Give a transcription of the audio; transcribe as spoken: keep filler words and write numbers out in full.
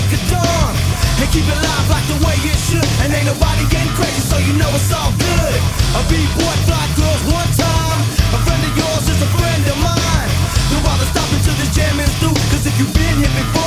break of dawn. And keep it live like the way it should. And ain't nobody getting crazy, so you know it's all good. A B-boy fly girls one time. A friend of yours is a friend of mine. Don't bother stopping till this jam is through, cause if you've been here before,